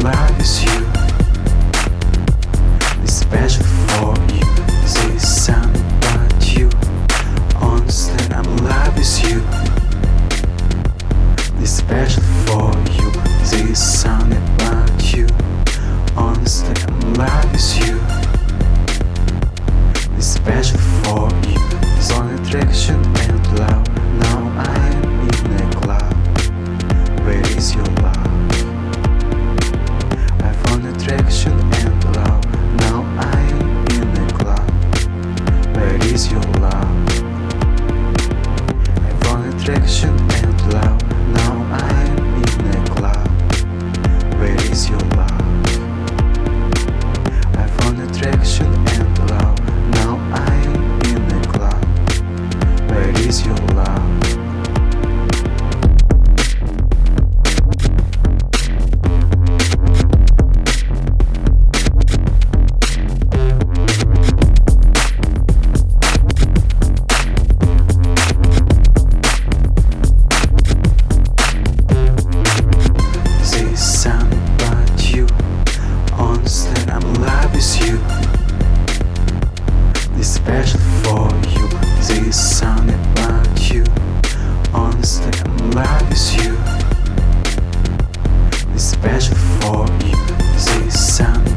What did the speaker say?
love with you. It's special for you. This sound about you. Honestly, I'm in love with you. It's special for you. This sound about you. Honestly, I'm in love with you. It's special for you. There's only attraction and love. Now I am in a club. Where is your love? I found attraction and love. Now I am in a club. Where is your love? I found attraction and love. Now I am in a club. Where is your love? I found attraction and love. Now I am in a club. Where is your love? This sound about you. Honestly, I'm in love with you. This special for you. This sound about you. Honestly, I'm in love with you. This special for you. This sound